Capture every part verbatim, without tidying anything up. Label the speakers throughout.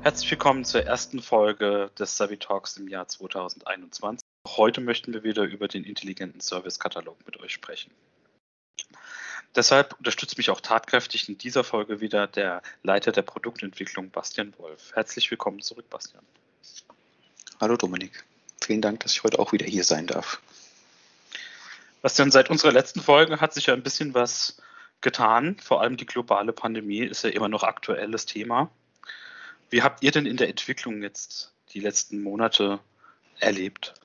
Speaker 1: Herzlich willkommen zur ersten Folge des Savvy Talks im Jahr zweitausendeinundzwanzig. Heute möchten wir wieder über den intelligenten Service-Katalog mit euch sprechen. Deshalb unterstützt mich auch tatkräftig in dieser Folge wieder der Leiter der Produktentwicklung, Bastian Wolf. Herzlich willkommen zurück, Bastian.
Speaker 2: Hallo Dominik, vielen Dank, dass ich heute auch wieder hier sein darf.
Speaker 1: Bastian, seit unserer letzten Folge hat sich ja ein bisschen was getan. Vor allem die globale Pandemie ist ja immer noch aktuelles Thema. Wie habt ihr denn in der Entwicklung jetzt die letzten Monate erlebt?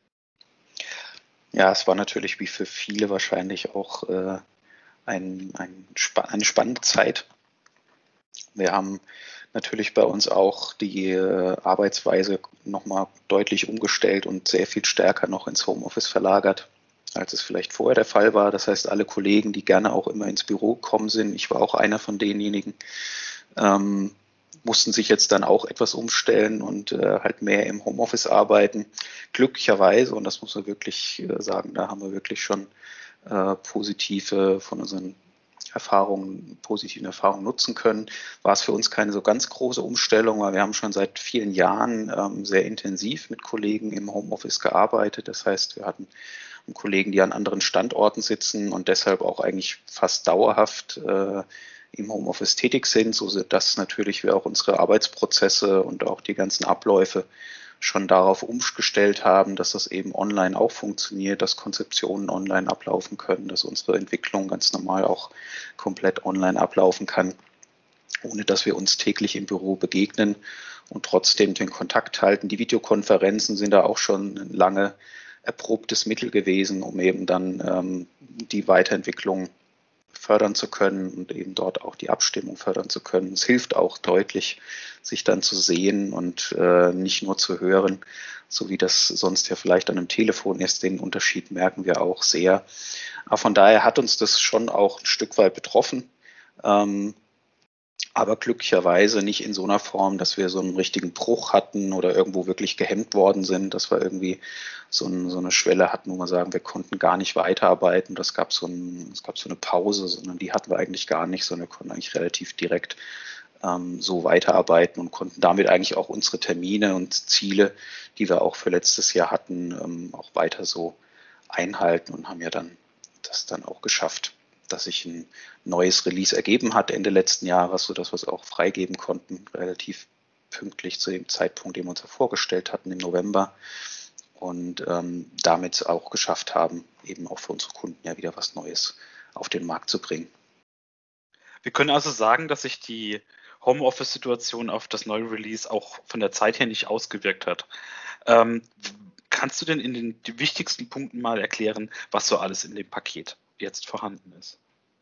Speaker 2: Ja, es war natürlich wie für viele wahrscheinlich auch äh, ein, ein, eine spannende Zeit. Wir haben natürlich bei uns auch die äh, Arbeitsweise nochmal deutlich umgestellt und sehr viel stärker noch ins Homeoffice verlagert, als es vielleicht vorher der Fall war. Das heißt, alle Kollegen, die gerne auch immer ins Büro gekommen sind, ich war auch einer von denjenigen, ähm, mussten sich jetzt dann auch etwas umstellen und äh, halt mehr im Homeoffice arbeiten. Glücklicherweise, und das muss man wirklich äh, sagen, da haben wir wirklich schon äh, positive von unseren Erfahrungen, positiven Erfahrungen nutzen können, war es für uns keine so ganz große Umstellung, weil wir haben schon seit vielen Jahren ähm, sehr intensiv mit Kollegen im Homeoffice gearbeitet. Das heißt, wir hatten Kollegen, die an anderen Standorten sitzen und deshalb auch eigentlich fast dauerhaft äh, im Homeoffice tätig sind, so dass natürlich wir auch unsere Arbeitsprozesse und auch die ganzen Abläufe schon darauf umgestellt haben, dass das eben online auch funktioniert, dass Konzeptionen online ablaufen können, dass unsere Entwicklung ganz normal auch komplett online ablaufen kann, ohne dass wir uns täglich im Büro begegnen und trotzdem den Kontakt halten. Die Videokonferenzen sind da auch schon ein lange erprobtes Mittel gewesen, um eben dann ähm, die Weiterentwicklung fördern zu können und eben dort auch die Abstimmung fördern zu können. Es hilft auch deutlich, sich dann zu sehen und äh, nicht nur zu hören, so wie das sonst ja vielleicht an einem Telefon ist. Den Unterschied merken wir auch sehr. Aber von daher hat uns das schon auch ein Stück weit betroffen. Ähm, aber glücklicherweise nicht in so einer Form, dass wir so einen richtigen Bruch hatten oder irgendwo wirklich gehemmt worden sind, dass wir irgendwie so, ein, so eine Schwelle hatten, wo wir sagen, wir konnten gar nicht weiterarbeiten. Das gab so ein, es gab so eine Pause, sondern die hatten wir eigentlich gar nicht, sondern wir konnten eigentlich relativ direkt ähm, so weiterarbeiten und konnten damit eigentlich auch unsere Termine und Ziele, die wir auch für letztes Jahr hatten, ähm, auch weiter so einhalten und haben ja dann das dann auch geschafft, dass sich ein neues Release ergeben hat Ende letzten Jahres, sodass wir es auch freigeben konnten, relativ pünktlich zu dem Zeitpunkt, den wir uns ja vorgestellt hatten im November und ähm, damit auch geschafft haben, eben auch für unsere Kunden ja wieder was Neues auf den Markt zu bringen.
Speaker 1: Wir können also sagen, dass sich die Homeoffice-Situation auf das neue Release auch von der Zeit her nicht ausgewirkt hat. Ähm, kannst du denn in den die wichtigsten Punkten mal erklären, was so alles in dem Paket jetzt vorhanden ist?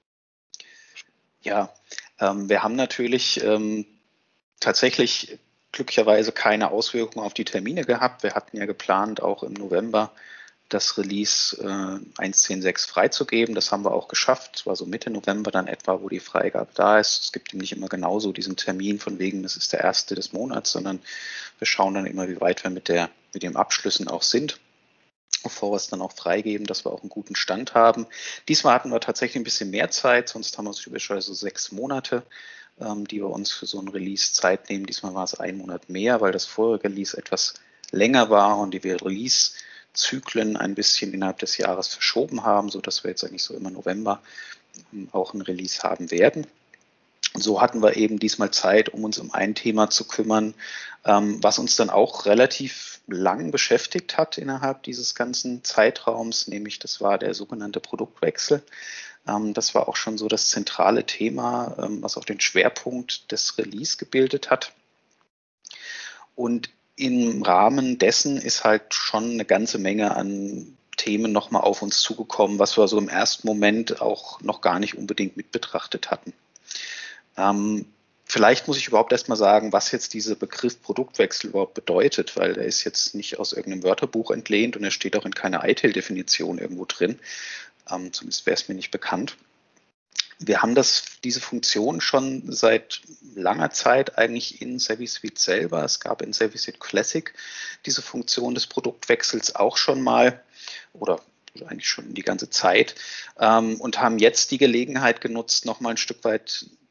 Speaker 2: Ja, ähm, wir haben natürlich ähm, tatsächlich glücklicherweise keine Auswirkungen auf die Termine gehabt. Wir hatten ja geplant, auch im November das Release äh, eins Punkt zehn Punkt sechs freizugeben. Das haben wir auch geschafft. Es war so Mitte November dann etwa, wo die Freigabe da ist. Es gibt eben nicht immer genauso diesen Termin von wegen, das ist der erste des Monats, sondern wir schauen dann immer, wie weit wir mit, der, mit den Abschlüssen auch sind, bevor wir es dann auch freigeben, dass wir auch einen guten Stand haben. Diesmal hatten wir tatsächlich ein bisschen mehr Zeit, sonst haben wir typischerweise so sechs Monate, ähm, die wir uns für so ein Release Zeit nehmen. Diesmal war es ein Monat mehr, weil das vorherige Release etwas länger war und die wir Release-Zyklen ein bisschen innerhalb des Jahres verschoben haben, sodass wir jetzt eigentlich so immer November ähm, auch ein Release haben werden. Und so hatten wir eben diesmal Zeit, um uns um ein Thema zu kümmern, ähm, was uns dann auch relativ lang beschäftigt hat innerhalb dieses ganzen Zeitraums, nämlich das war der sogenannte Produktwechsel. Ähm, das war auch schon so das zentrale Thema, ähm, was auch den Schwerpunkt des Release gebildet hat. Und im Rahmen dessen ist halt schon eine ganze Menge an Themen nochmal auf uns zugekommen, was wir so im ersten Moment auch noch gar nicht unbedingt mit betrachtet hatten. Ähm, vielleicht muss ich überhaupt erstmal sagen, was jetzt dieser Begriff Produktwechsel überhaupt bedeutet, weil der ist jetzt nicht aus irgendeinem Wörterbuch entlehnt und er steht auch in keiner I T I L-Definition irgendwo drin. Ähm, zumindest wäre es mir nicht bekannt. Wir haben das, diese Funktion schon seit langer Zeit eigentlich in SavvySuite selber. Es gab in SavvySuite Classic diese Funktion des Produktwechsels auch schon mal oder eigentlich schon die ganze Zeit ähm, und haben jetzt die Gelegenheit genutzt, nochmal ein Stück weit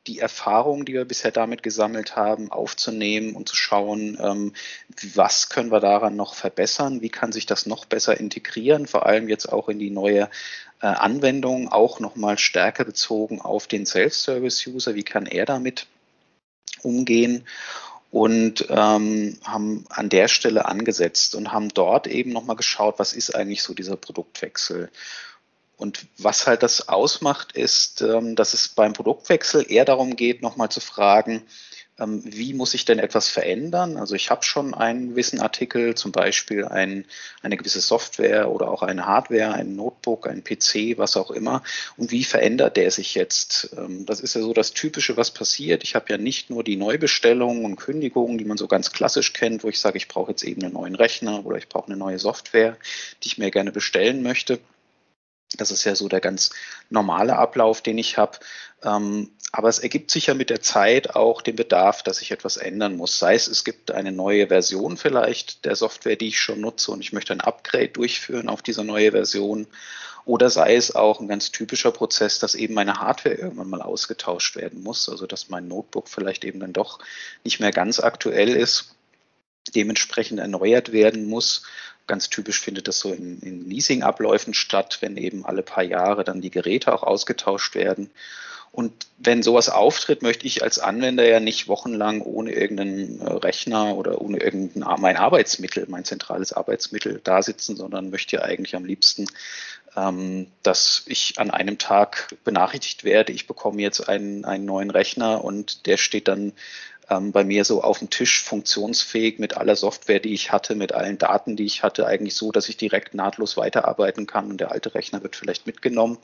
Speaker 2: die Erfahrungen, die wir bisher damit gesammelt haben, aufzunehmen und zu schauen, ähm, was können wir daran noch verbessern, wie kann sich das noch besser integrieren, vor allem jetzt auch in die neue äh, Anwendung, auch nochmal stärker bezogen auf den Self-Service-User, wie kann er damit umgehen. Und ähm, haben an der Stelle angesetzt und haben dort eben nochmal geschaut, was ist eigentlich so dieser Produktwechsel. Und was halt das ausmacht, ist, ähm, dass es beim Produktwechsel eher darum geht, nochmal zu fragen, ähm, wie muss ich denn etwas verändern? Also ich habe schon einen gewissen Artikel, zum Beispiel ein, eine gewisse Software oder auch eine Hardware, ein Notebook, ein P C, was auch immer. Und wie verändert der sich jetzt? Ähm, das ist ja so das Typische, was passiert. Ich habe ja nicht nur die Neubestellungen und Kündigungen, die man so ganz klassisch kennt, wo ich sage, ich brauche jetzt eben einen neuen Rechner oder ich brauche eine neue Software, die ich mir gerne bestellen möchte. Das ist ja so der ganz normale Ablauf, den ich habe. Ähm, aber es ergibt sich ja mit der Zeit auch den Bedarf, dass ich etwas ändern muss. Sei es, es gibt eine neue Version vielleicht der Software, die ich schon nutze und ich möchte ein Upgrade durchführen auf diese neue Version. Oder sei es auch ein ganz typischer Prozess, dass eben meine Hardware irgendwann mal ausgetauscht werden muss. Also dass mein Notebook vielleicht eben dann doch nicht mehr ganz aktuell ist, dementsprechend erneuert werden muss. Ganz typisch findet das so in, in Leasing-Abläufen statt, wenn eben alle paar Jahre dann die Geräte auch ausgetauscht werden. Und wenn sowas auftritt, möchte ich als Anwender ja nicht wochenlang ohne irgendeinen Rechner oder ohne irgendein mein Arbeitsmittel, mein zentrales Arbeitsmittel da sitzen, sondern möchte ja eigentlich am liebsten, ähm, dass ich an einem Tag benachrichtigt werde, ich bekomme jetzt einen, einen neuen Rechner und der steht dann ähm, bei mir so auf dem Tisch funktionsfähig mit aller Software, die ich hatte, mit allen Daten, die ich hatte, eigentlich so, dass ich direkt nahtlos weiterarbeiten kann und der alte Rechner wird vielleicht mitgenommen.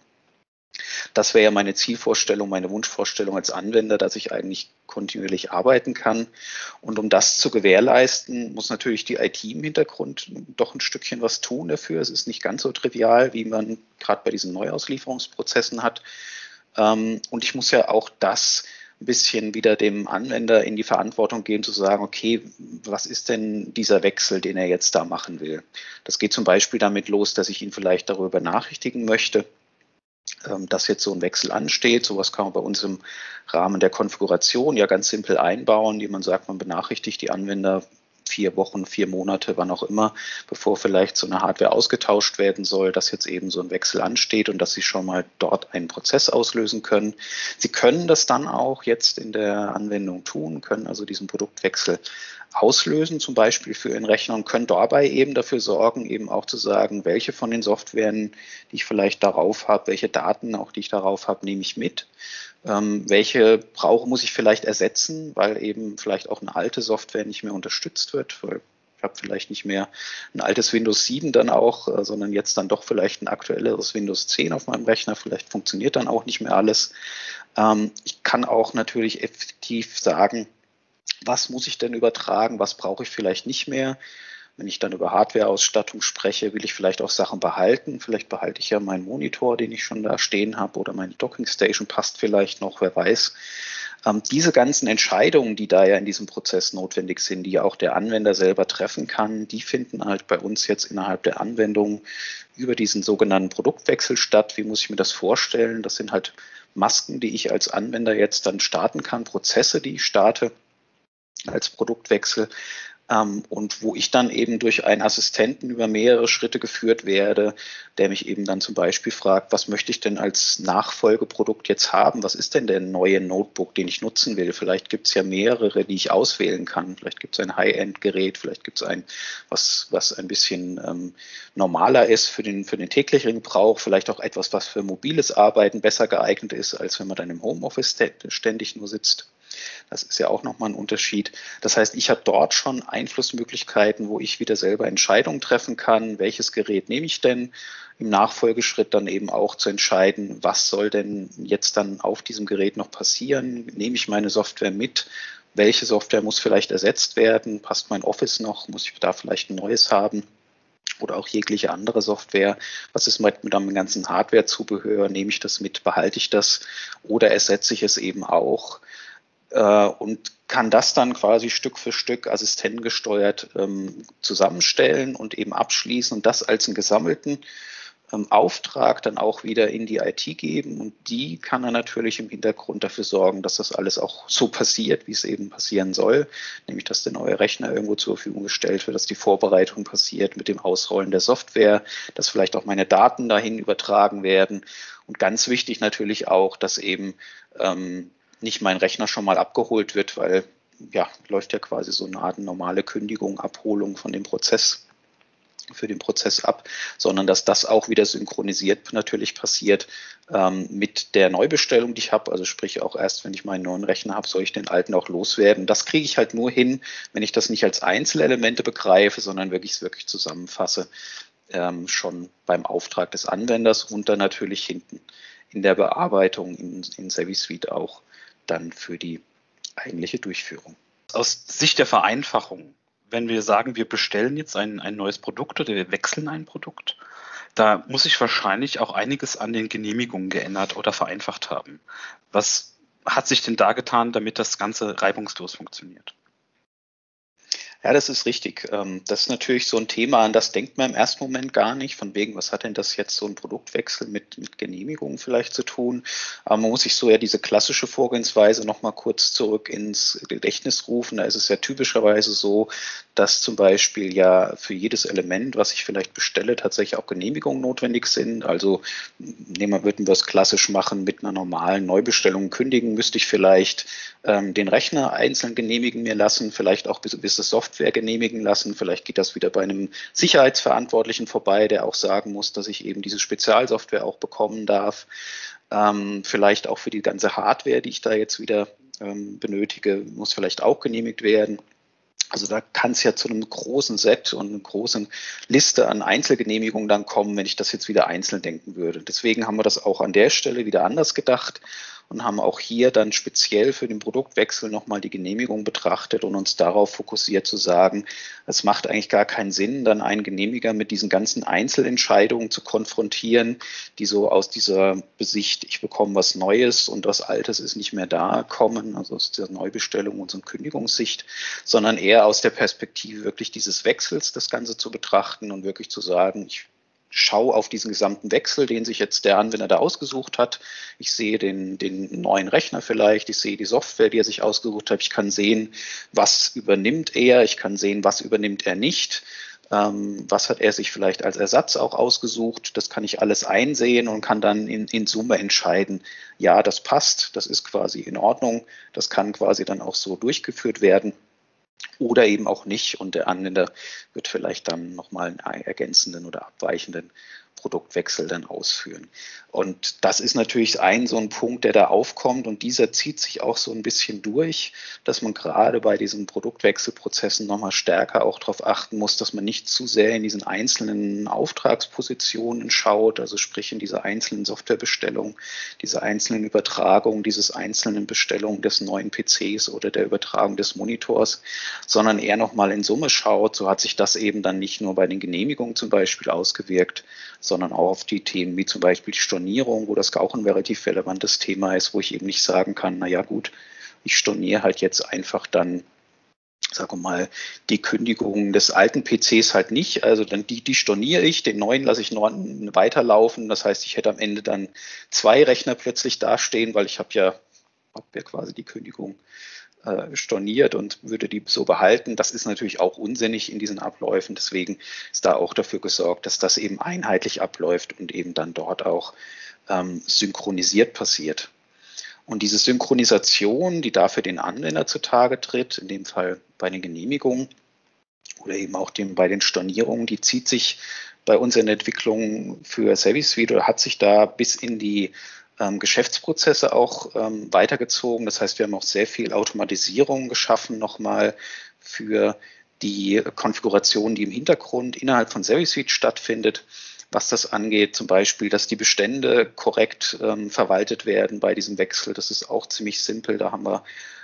Speaker 2: Das wäre ja meine Zielvorstellung, meine Wunschvorstellung als Anwender, dass ich eigentlich kontinuierlich arbeiten kann. Und um das zu gewährleisten, muss natürlich die I T im Hintergrund doch ein Stückchen was tun dafür. Es ist nicht ganz so trivial, wie man gerade bei diesen Neuauslieferungsprozessen hat. Und ich muss ja auch das ein bisschen wieder dem Anwender in die Verantwortung geben, zu sagen, okay, was ist denn dieser Wechsel, den er jetzt da machen will? Das geht zum Beispiel damit los, dass ich ihn vielleicht darüber benachrichtigen möchte, dass jetzt so ein Wechsel ansteht. Sowas kann man bei uns im Rahmen der Konfiguration ja ganz simpel einbauen, die man sagt, man benachrichtigt die Anwender vier Wochen, vier Monate, wann auch immer, bevor vielleicht so eine Hardware ausgetauscht werden soll, dass jetzt eben so ein Wechsel ansteht und dass Sie schon mal dort einen Prozess auslösen können. Sie können das dann auch jetzt in der Anwendung tun, können also diesen Produktwechsel auslösen, zum Beispiel für Ihren Rechner und können dabei eben dafür sorgen, eben auch zu sagen, welche von den Softwaren, die ich vielleicht darauf habe, welche Daten auch, die ich darauf habe, nehme ich mit. Ähm, welche brauche, muss ich vielleicht ersetzen, weil eben vielleicht auch eine alte Software nicht mehr unterstützt wird, weil ich habe vielleicht nicht mehr ein altes Windows sieben dann auch, äh, sondern jetzt dann doch vielleicht ein aktuelleres Windows zehn auf meinem Rechner, vielleicht funktioniert dann auch nicht mehr alles. Ähm, ich kann auch natürlich effektiv sagen, was muss ich denn übertragen, was brauche ich vielleicht nicht mehr. Wenn ich dann über Hardware-Ausstattung spreche, will ich vielleicht auch Sachen behalten. Vielleicht behalte ich ja meinen Monitor, den ich schon da stehen habe, oder meine Dockingstation passt vielleicht noch, wer weiß. Ähm, diese ganzen Entscheidungen, die da ja in diesem Prozess notwendig sind, die ja auch der Anwender selber treffen kann, die finden halt bei uns jetzt innerhalb der Anwendung über diesen sogenannten Produktwechsel statt. Wie muss ich mir das vorstellen? Das sind halt Masken, die ich als Anwender jetzt dann starten kann, Prozesse, die ich starte als Produktwechsel. Ähm, und wo ich dann eben durch einen Assistenten über mehrere Schritte geführt werde, der mich eben dann zum Beispiel fragt, was möchte ich denn als Nachfolgeprodukt jetzt haben? Was ist denn der neue Notebook, den ich nutzen will? Vielleicht gibt es ja mehrere, die ich auswählen kann. Vielleicht gibt es ein High-End-Gerät, vielleicht gibt es ein, was, was ein bisschen ähm, normaler ist für den, für den täglichen Gebrauch, vielleicht auch etwas, was für mobiles Arbeiten besser geeignet ist, als wenn man dann im Homeoffice ständig nur sitzt. Das ist ja auch nochmal ein Unterschied. Das heißt, ich habe dort schon Einflussmöglichkeiten, wo ich wieder selber Entscheidungen treffen kann, welches Gerät nehme ich denn, im Nachfolgeschritt dann eben auch zu entscheiden, was soll denn jetzt dann auf diesem Gerät noch passieren, nehme ich meine Software mit, welche Software muss vielleicht ersetzt werden, passt mein Office noch, muss ich da vielleicht ein neues haben? Oder auch jegliche andere Software. Was ist mit, mit einem ganzen Hardware-Zubehör? Nehme ich das mit, behalte ich das oder ersetze ich es eben auch? Und kann das dann quasi Stück für Stück assistentengesteuert ähm, zusammenstellen und eben abschließen und das als einen gesammelten ähm, Auftrag dann auch wieder in die I T geben und die kann dann natürlich im Hintergrund dafür sorgen, dass das alles auch so passiert, wie es eben passieren soll, nämlich dass der neue Rechner irgendwo zur Verfügung gestellt wird, dass die Vorbereitung passiert mit dem Ausrollen der Software, dass vielleicht auch meine Daten dahin übertragen werden und ganz wichtig natürlich auch, dass eben ähm, nicht mein Rechner schon mal abgeholt wird, weil ja, läuft ja quasi so eine Art normale Kündigung, Abholung von dem Prozess, für den Prozess ab, sondern dass das auch wieder synchronisiert natürlich passiert ähm, mit der Neubestellung, die ich habe. Also sprich auch erst, wenn ich meinen neuen Rechner habe, soll ich den alten auch loswerden. Das kriege ich halt nur hin, wenn ich das nicht als Einzelelemente begreife, sondern wirklich wirklich zusammenfasse, ähm, schon beim Auftrag des Anwenders und dann natürlich hinten in der Bearbeitung in, in Service Suite auch dann für die eigentliche Durchführung.
Speaker 1: Aus Sicht der Vereinfachung, wenn wir sagen, wir bestellen jetzt ein, ein neues Produkt oder wir wechseln ein Produkt, da muss sich wahrscheinlich auch einiges an den Genehmigungen geändert oder vereinfacht haben. Was hat sich denn da getan, damit das Ganze reibungslos funktioniert?
Speaker 2: Ja, das ist richtig. Das ist natürlich so ein Thema, an das denkt man im ersten Moment gar nicht, von wegen, was hat denn das jetzt so ein Produktwechsel mit, mit Genehmigungen vielleicht zu tun? Aber man muss sich so ja diese klassische Vorgehensweise nochmal kurz zurück ins Gedächtnis rufen. Da ist es ja typischerweise so, dass zum Beispiel ja für jedes Element, was ich vielleicht bestelle, tatsächlich auch Genehmigungen notwendig sind. Also nehmen wir, würden wir es klassisch machen, mit einer normalen Neubestellung kündigen, müsste ich vielleicht ähm, den Rechner einzeln genehmigen mir lassen, vielleicht auch bis, bis das Software genehmigen lassen. Vielleicht geht das wieder bei einem Sicherheitsverantwortlichen vorbei, der auch sagen muss, dass ich eben diese Spezialsoftware auch bekommen darf. Ähm, vielleicht auch für die ganze Hardware, die ich da jetzt wieder ähm, benötige, muss vielleicht auch genehmigt werden. Also da kann es ja zu einem großen Set und einer großen Liste an Einzelgenehmigungen dann kommen, wenn ich das jetzt wieder einzeln denken würde. Deswegen haben wir das auch an der Stelle wieder anders gedacht und haben auch hier dann speziell für den Produktwechsel nochmal die Genehmigung betrachtet und uns darauf fokussiert zu sagen, es macht eigentlich gar keinen Sinn, dann einen Genehmiger mit diesen ganzen Einzelentscheidungen zu konfrontieren, die so aus dieser Besicht, ich bekomme was Neues und was Altes ist nicht mehr da, kommen, also aus der Neubestellung und so Kündigungssicht, sondern eher aus der Perspektive wirklich dieses Wechsels das Ganze zu betrachten und wirklich zu sagen, ich schaue auf diesen gesamten Wechsel, den sich jetzt der Anwender da ausgesucht hat. Ich sehe den, den neuen Rechner vielleicht, ich sehe die Software, die er sich ausgesucht hat. Ich kann sehen, was übernimmt er, ich kann sehen, was übernimmt er nicht. Ähm, was hat er sich vielleicht als Ersatz auch ausgesucht? Das kann ich alles einsehen und kann dann in, in Summe entscheiden, ja, das passt, das ist quasi in Ordnung, das kann quasi dann auch so durchgeführt werden. Oder eben auch nicht und der Anwender wird vielleicht dann nochmal einen ergänzenden oder abweichenden Produktwechsel dann ausführen. Und das ist natürlich ein so ein Punkt, der da aufkommt und dieser zieht sich auch so ein bisschen durch, dass man gerade bei diesen Produktwechselprozessen nochmal stärker auch darauf achten muss, dass man nicht zu sehr in diesen einzelnen Auftragspositionen schaut, also sprich in diese einzelnen Softwarebestellungen, diese einzelnen Übertragungen, dieses einzelnen Bestellung des neuen P Cs oder der Übertragung des Monitors, sondern eher nochmal in Summe schaut. So hat sich das eben dann nicht nur bei den Genehmigungen zum Beispiel ausgewirkt, sondern auch auf die Themen wie zum Beispiel die Stornierung, wo das auch ein relativ relevantes Thema ist, wo ich eben nicht sagen kann, naja gut, ich storniere halt jetzt einfach dann, sagen wir mal, die Kündigung des alten P Cs halt nicht. Also dann die, die storniere ich, den neuen lasse ich noch weiterlaufen. Das heißt, ich hätte am Ende dann zwei Rechner plötzlich dastehen, weil ich habe ja, habe ja quasi die Kündigung storniert und würde die so behalten. Das ist natürlich auch unsinnig in diesen Abläufen. Deswegen ist da auch dafür gesorgt, dass das eben einheitlich abläuft und eben dann dort auch ähm, synchronisiert passiert. Und diese Synchronisation, die da für den Anwender zutage tritt, in dem Fall bei den Genehmigungen oder eben auch dem, bei den Stornierungen, die zieht sich bei uns in der Entwicklung für Service Suite oder hat sich da bis in die Ähm, Geschäftsprozesse auch ähm, weitergezogen. Das heißt, wir haben auch sehr viel Automatisierung geschaffen nochmal für die Konfiguration, die im Hintergrund innerhalb von Service Suite stattfindet, was das angeht. Zum Beispiel, dass die Bestände korrekt ähm, verwaltet werden bei diesem Wechsel. Das ist auch ziemlich simpel. Da haben wir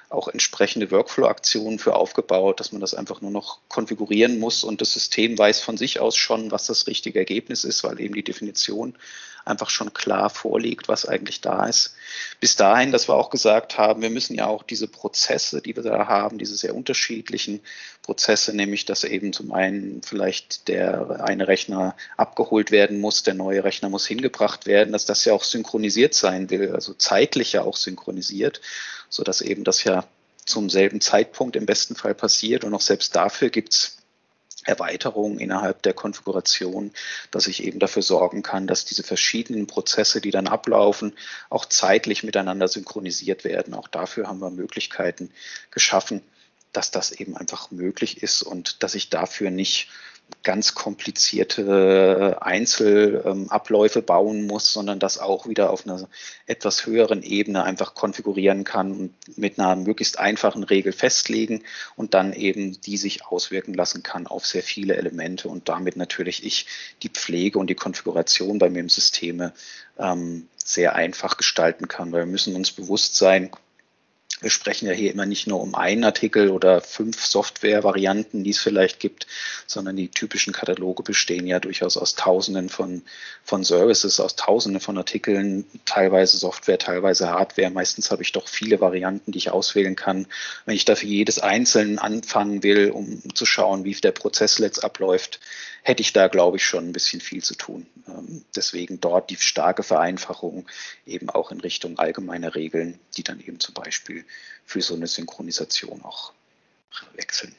Speaker 2: auch entsprechende Workflow-Aktionen für aufgebaut, dass man das einfach nur noch konfigurieren muss und das System weiß von sich aus schon, was das richtige Ergebnis ist, weil eben die Definition einfach schon klar vorliegt, was eigentlich da ist. Bis dahin, dass wir auch gesagt haben, wir müssen ja auch diese Prozesse, die wir da haben, diese sehr unterschiedlichen Prozesse, nämlich dass eben zum einen vielleicht der eine Rechner abgeholt werden muss, der neue Rechner muss hingebracht werden, dass das ja auch synchronisiert sein will, also zeitlich ja auch synchronisiert, sodass eben das ja zum selben Zeitpunkt im besten Fall passiert und auch selbst dafür gibt es Erweiterungen innerhalb der Konfiguration, dass ich eben dafür sorgen kann, dass diese verschiedenen Prozesse, die dann ablaufen, auch zeitlich miteinander synchronisiert werden. Auch dafür haben wir Möglichkeiten geschaffen, dass das eben einfach möglich ist und dass ich dafür nicht ganz komplizierte Einzelabläufe bauen muss, sondern das auch wieder auf einer etwas höheren Ebene einfach konfigurieren kann und mit einer möglichst einfachen Regel festlegen und dann eben die sich auswirken lassen kann auf sehr viele Elemente und damit natürlich ich die Pflege und die Konfiguration bei mir im System ähm, sehr einfach gestalten kann, weil wir müssen uns bewusst sein, wir sprechen ja hier immer nicht nur um einen Artikel oder fünf Software-Varianten, die es vielleicht gibt, sondern die typischen Kataloge bestehen ja durchaus aus Tausenden von, von Services, aus Tausenden von Artikeln, teilweise Software, teilweise Hardware. Meistens habe ich doch viele Varianten, die ich auswählen kann. Wenn ich dafür jedes einzeln anfangen will, um zu schauen, wie der Prozess letzt abläuft, hätte ich da, glaube ich, schon ein bisschen viel zu tun. Deswegen dort die starke Vereinfachung eben auch in Richtung allgemeiner Regeln, die dann eben zum Beispiel für so eine Synchronisation auch wechseln.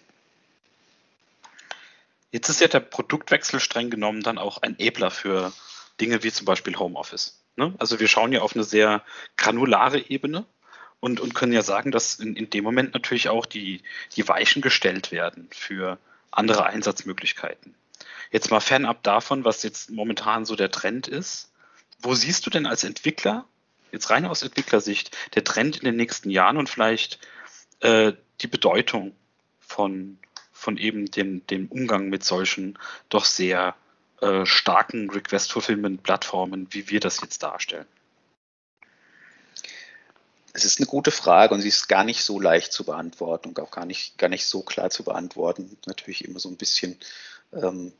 Speaker 1: Jetzt ist ja der Produktwechsel streng genommen dann auch ein Enabler für Dinge wie zum Beispiel Homeoffice. Ne? Also wir schauen ja auf eine sehr granulare Ebene und, und können ja sagen, dass in, in dem Moment natürlich auch die, die Weichen gestellt werden für andere Einsatzmöglichkeiten. Jetzt mal fernab davon, was jetzt momentan so der Trend ist. Wo siehst du denn als Entwickler, jetzt rein aus Entwicklersicht, der Trend in den nächsten Jahren und vielleicht äh, die Bedeutung von, von eben dem, dem Umgang mit solchen doch sehr äh, starken Request-Fulfillment-Plattformen, wie wir das jetzt darstellen?
Speaker 2: Es ist eine gute Frage und sie ist gar nicht so leicht zu beantworten und auch gar nicht, gar nicht so klar zu beantworten. Natürlich immer so ein bisschen ähm,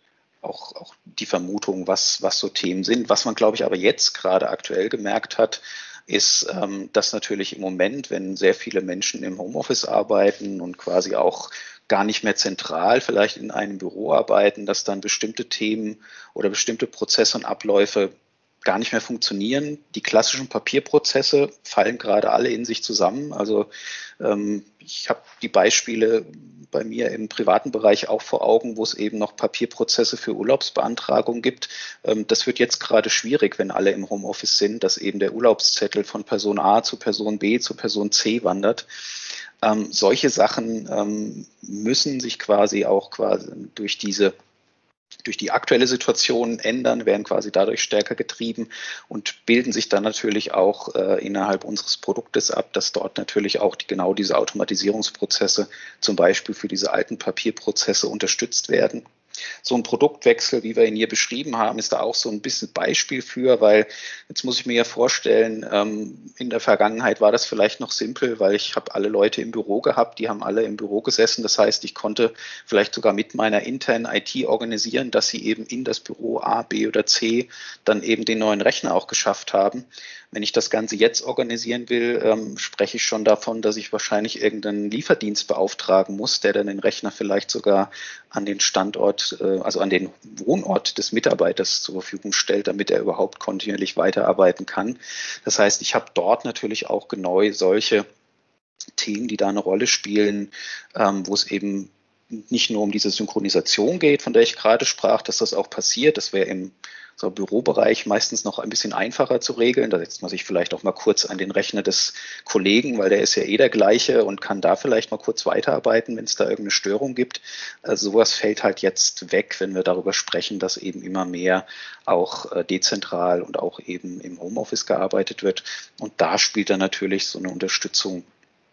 Speaker 2: Auch, auch die Vermutung, was, was so Themen sind. Was man, glaube ich, aber jetzt gerade aktuell gemerkt hat, ist, ähm, dass natürlich im Moment, wenn sehr viele Menschen im Homeoffice arbeiten und quasi auch gar nicht mehr zentral vielleicht in einem Büro arbeiten, dass dann bestimmte Themen oder bestimmte Prozesse und Abläufe gar nicht mehr funktionieren. Die klassischen Papierprozesse fallen gerade alle in sich zusammen. Also ähm, ich habe die Beispiele bei mir im privaten Bereich auch vor Augen, wo es eben noch Papierprozesse für Urlaubsbeantragung gibt. Ähm, das wird jetzt gerade schwierig, wenn alle im Homeoffice sind, dass eben der Urlaubszettel von Person A zu Person B zu Person C wandert. Ähm, solche Sachen ähm, müssen sich quasi auch quasi durch diese durch die aktuelle Situation ändern, werden quasi dadurch stärker getrieben und bilden sich dann natürlich auch äh, innerhalb unseres Produktes ab, dass dort natürlich auch die, genau diese Automatisierungsprozesse zum Beispiel für diese alten Papierprozesse unterstützt werden. So ein Produktwechsel, wie wir ihn hier beschrieben haben, ist da auch so ein bisschen Beispiel für, weil jetzt muss ich mir ja vorstellen, ähm, in der Vergangenheit war das vielleicht noch simpel, weil ich habe alle Leute im Büro gehabt, die haben alle im Büro gesessen. Das heißt, ich konnte vielleicht sogar mit meiner internen I T organisieren, dass sie eben in das Büro A, B oder C dann eben den neuen Rechner auch geschafft haben. Wenn ich das Ganze jetzt organisieren will, ähm, spreche ich schon davon, dass ich wahrscheinlich irgendeinen Lieferdienst beauftragen muss, der dann den Rechner vielleicht sogar an den Standort, äh, also an den Wohnort des Mitarbeiters zur Verfügung stellt, damit er überhaupt kontinuierlich weiterarbeiten kann. Das heißt, ich habe dort natürlich auch genau solche Themen, die da eine Rolle spielen, ähm, wo es eben nicht nur um diese Synchronisation geht, von der ich gerade sprach, dass das auch passiert. Das wäre im so Bürobereich meistens noch ein bisschen einfacher zu regeln. Da setzt man sich vielleicht auch mal kurz an den Rechner des Kollegen, weil der ist ja eh der gleiche und kann da vielleicht mal kurz weiterarbeiten, wenn es da irgendeine Störung gibt. Also sowas fällt halt jetzt weg, wenn wir darüber sprechen, dass eben immer mehr auch äh, dezentral und auch eben im Homeoffice gearbeitet wird. Und da spielt dann natürlich so eine Unterstützung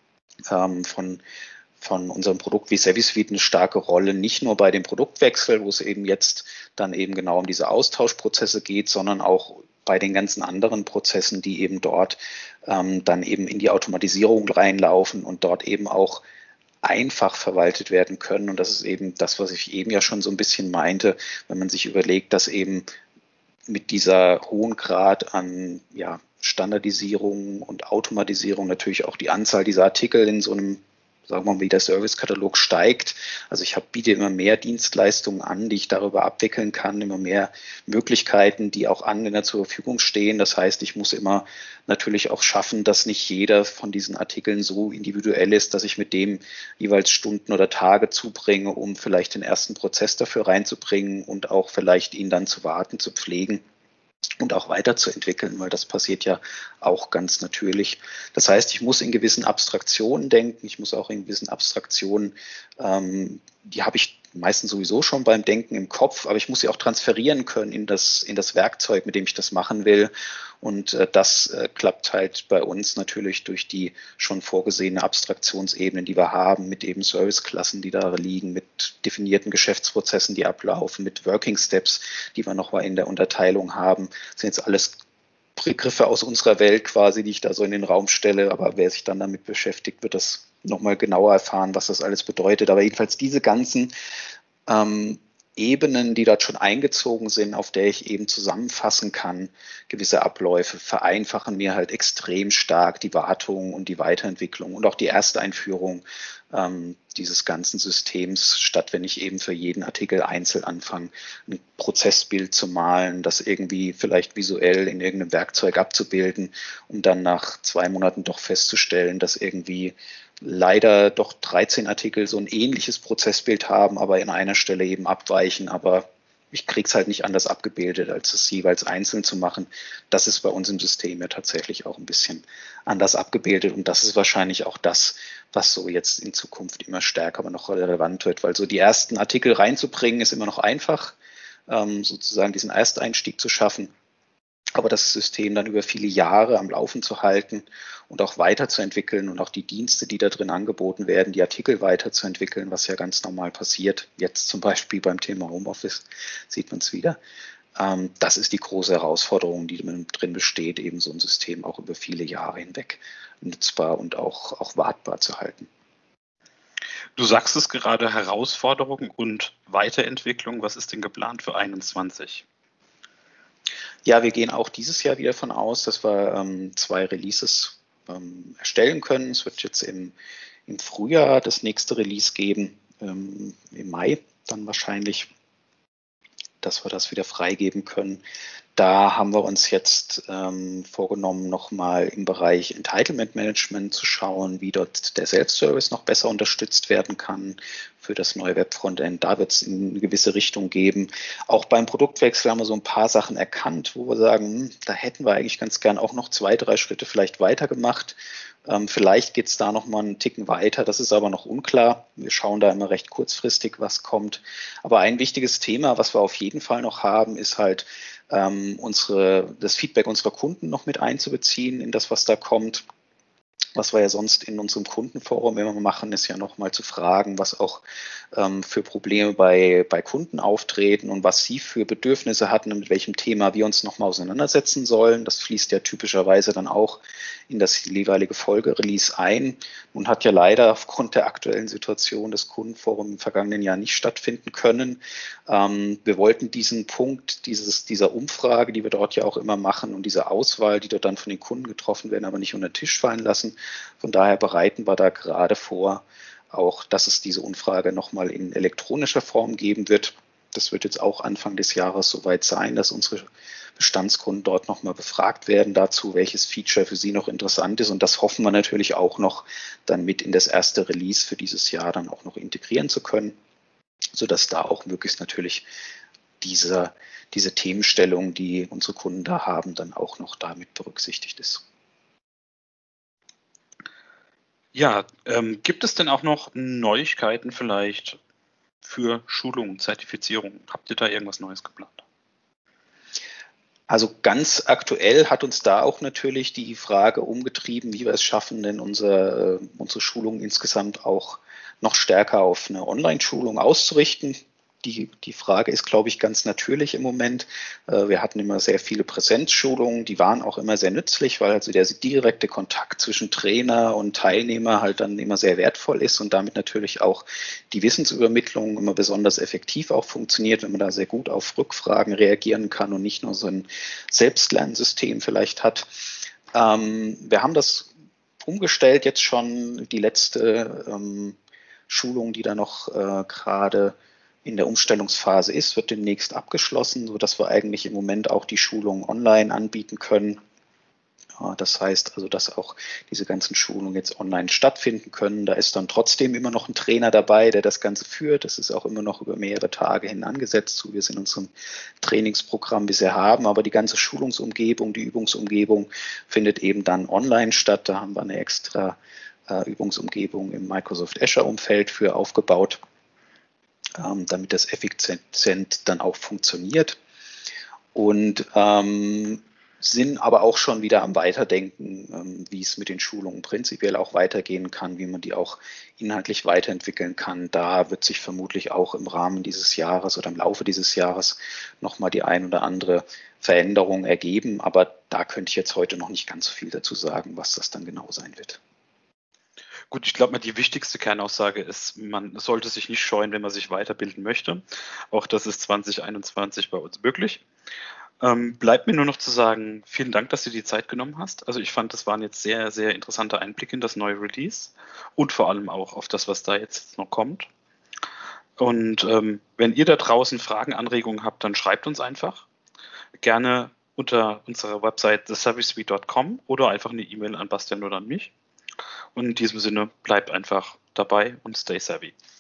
Speaker 2: ähm, von von unserem Produkt wie SavvySuite eine starke Rolle, nicht nur bei dem Produktwechsel, wo es eben jetzt dann eben genau um diese Austauschprozesse geht, sondern auch bei den ganzen anderen Prozessen, die eben dort ähm, dann eben in die Automatisierung reinlaufen und dort eben auch einfach verwaltet werden können. Und das ist eben das, was ich eben ja schon so ein bisschen meinte, wenn man sich überlegt, dass eben mit dieser hohen Grad an ja, Standardisierung und Automatisierung natürlich auch die Anzahl dieser Artikel in so einem, sagen wir mal, wie der Servicekatalog steigt. Also ich hab, biete immer mehr Dienstleistungen an, die ich darüber abwickeln kann, immer mehr Möglichkeiten, die auch Anwender zur Verfügung stehen. Das heißt, ich muss immer natürlich auch schaffen, dass nicht jeder von diesen Artikeln so individuell ist, dass ich mit dem jeweils Stunden oder Tage zubringe, um vielleicht den ersten Prozess dafür reinzubringen und auch vielleicht ihn dann zu warten, zu pflegen und auch weiterzuentwickeln, weil das passiert ja auch ganz natürlich. Das heißt, ich muss in gewissen Abstraktionen denken, ich muss auch in gewissen Abstraktionen, ähm, die habe ich meistens sowieso schon beim Denken im Kopf, aber ich muss sie auch transferieren können in das, in das Werkzeug, mit dem ich das machen will. Und äh, das äh, klappt halt bei uns natürlich durch die schon vorgesehene Abstraktionsebene, die wir haben, mit eben Serviceklassen, die da liegen, mit definierten Geschäftsprozessen, die ablaufen, mit Working Steps, die wir nochmal in der Unterteilung haben. Das sind jetzt alles Begriffe aus unserer Welt quasi, die ich da so in den Raum stelle, aber wer sich dann damit beschäftigt, wird das nochmal genauer erfahren, was das alles bedeutet. Aber jedenfalls diese ganzen ähm, Ebenen, die dort schon eingezogen sind, auf der ich eben zusammenfassen kann, gewisse Abläufe, vereinfachen mir halt extrem stark die Wartung und die Weiterentwicklung und auch die Ersteinführung ähm, dieses ganzen Systems, statt wenn ich eben für jeden Artikel einzeln anfange, ein Prozessbild zu malen, das irgendwie vielleicht visuell in irgendeinem Werkzeug abzubilden, um dann nach zwei Monaten doch festzustellen, dass irgendwie leider doch dreizehn Artikel so ein ähnliches Prozessbild haben, aber in einer Stelle eben abweichen, aber ich kriege es halt nicht anders abgebildet, als es jeweils einzeln zu machen. Das ist bei uns im System ja tatsächlich auch ein bisschen anders abgebildet und das ist wahrscheinlich auch das, was so jetzt in Zukunft immer stärker aber noch relevant wird, weil so die ersten Artikel reinzubringen ist immer noch einfach, ähm, sozusagen diesen Ersteinstieg zu schaffen. Aber das System dann über viele Jahre am Laufen zu halten und auch weiterzuentwickeln und auch die Dienste, die da drin angeboten werden, die Artikel weiterzuentwickeln, was ja ganz normal passiert. Jetzt zum Beispiel beim Thema Homeoffice sieht man es wieder. Ähm, das ist die große Herausforderung, die drin besteht, eben so ein System auch über viele Jahre hinweg nutzbar und auch, auch wartbar zu halten.
Speaker 1: Du sagst es gerade, Herausforderung und Weiterentwicklung. Was ist denn geplant für einundzwanzig?
Speaker 2: Ja, wir gehen auch dieses Jahr wieder davon aus, dass wir ähm, zwei Releases ähm, erstellen können. Es wird jetzt im, im Frühjahr das nächste Release geben, ähm, im Mai dann wahrscheinlich, dass wir das wieder freigeben können. Da haben wir uns jetzt ähm, vorgenommen, nochmal im Bereich Entitlement Management zu schauen, wie dort der Self-Service noch besser unterstützt werden kann für das neue Web-Frontend. Da wird es in eine gewisse Richtung geben. Auch beim Produktwechsel haben wir so ein paar Sachen erkannt, wo wir sagen, hm, da hätten wir eigentlich ganz gern auch noch zwei, drei Schritte vielleicht weitergemacht. Ähm, vielleicht geht es da noch mal einen Ticken weiter, das ist aber noch unklar. Wir schauen da immer recht kurzfristig, was kommt. Aber ein wichtiges Thema, was wir auf jeden Fall noch haben, ist halt ähm, unsere, das Feedback unserer Kunden noch mit einzubeziehen in das, was da kommt. Was wir ja sonst in unserem Kundenforum immer machen, ist ja nochmal zu fragen, was auch ähm, für Probleme bei, bei Kunden auftreten und was sie für Bedürfnisse hatten und mit welchem Thema wir uns nochmal auseinandersetzen sollen. Das fließt ja typischerweise dann auch in das jeweilige Folgerelease ein und hat ja leider aufgrund der aktuellen Situation das Kundenforum im vergangenen Jahr nicht stattfinden können. Ähm, wir wollten diesen Punkt, dieses, dieser Umfrage, die wir dort ja auch immer machen und diese Auswahl, die dort dann von den Kunden getroffen werden, aber nicht unter den Tisch fallen lassen. Von daher bereiten wir da gerade vor, auch, dass es diese Umfrage nochmal in elektronischer Form geben wird. Das wird jetzt auch Anfang des Jahres soweit sein, dass unsere Bestandskunden dort nochmal befragt werden dazu, welches Feature für sie noch interessant ist. Und das hoffen wir natürlich auch noch dann mit in das erste Release für dieses Jahr dann auch noch integrieren zu können, sodass da auch möglichst natürlich diese, diese Themenstellung, die unsere Kunden da haben, dann auch noch damit berücksichtigt ist.
Speaker 1: Ja, ähm, gibt es denn auch noch Neuigkeiten vielleicht für Schulungen, Zertifizierung? Habt ihr da irgendwas Neues geplant?
Speaker 2: Also ganz aktuell hat uns da auch natürlich die Frage umgetrieben, wie wir es schaffen, denn unsere, unsere Schulung insgesamt auch noch stärker auf eine Online-Schulung auszurichten. die, die Frage ist, glaube ich, ganz natürlich im Moment. Wir hatten immer sehr viele Präsenzschulungen, die waren auch immer sehr nützlich, weil also der direkte Kontakt zwischen Trainer und Teilnehmer halt dann immer sehr wertvoll ist und damit natürlich auch die Wissensübermittlung immer besonders effektiv auch funktioniert, wenn man da sehr gut auf Rückfragen reagieren kann und nicht nur so ein Selbstlernsystem vielleicht hat. Wir haben das umgestellt jetzt schon, die letzte ähm, Schulung, die da noch äh, gerade in der Umstellungsphase ist, wird demnächst abgeschlossen, sodass wir eigentlich im Moment auch die Schulungen online anbieten können. Ja, das heißt also, dass auch diese ganzen Schulungen jetzt online stattfinden können. Da ist dann trotzdem immer noch ein Trainer dabei, der das Ganze führt. Das ist auch immer noch über mehrere Tage hin angesetzt, so wie wir es in unserem Trainingsprogramm bisher haben. Aber die ganze Schulungsumgebung, die Übungsumgebung findet eben dann online statt. Da haben wir eine extra äh, Übungsumgebung im Microsoft Azure-Umfeld für aufgebaut, ähm, damit das effizient dann auch funktioniert. Und ähm, sind aber auch schon wieder am Weiterdenken, ähm, wie es mit den Schulungen prinzipiell auch weitergehen kann, wie man die auch inhaltlich weiterentwickeln kann. Da wird sich vermutlich auch im Rahmen dieses Jahres oder im Laufe dieses Jahres nochmal die ein oder andere Veränderung ergeben. Aber da könnte ich jetzt heute noch nicht ganz so viel dazu sagen, was das dann genau sein wird.
Speaker 1: Gut, ich glaube mal, die wichtigste Kernaussage ist, man sollte sich nicht scheuen, wenn man sich weiterbilden möchte. Auch das ist zwanzig einundzwanzig bei uns möglich. Ähm, bleibt mir nur noch zu sagen, vielen Dank, dass du die Zeit genommen hast. Also ich fand, das waren jetzt sehr, sehr interessante Einblicke in das neue Release und vor allem auch auf das, was da jetzt noch kommt. Und ähm, wenn ihr da draußen Fragen, Anregungen habt, dann schreibt uns einfach. Gerne unter unserer Website the savvy suite dot com oder einfach eine E-Mail an Bastian oder an mich. Und in diesem Sinne, bleibt einfach dabei und stay savvy.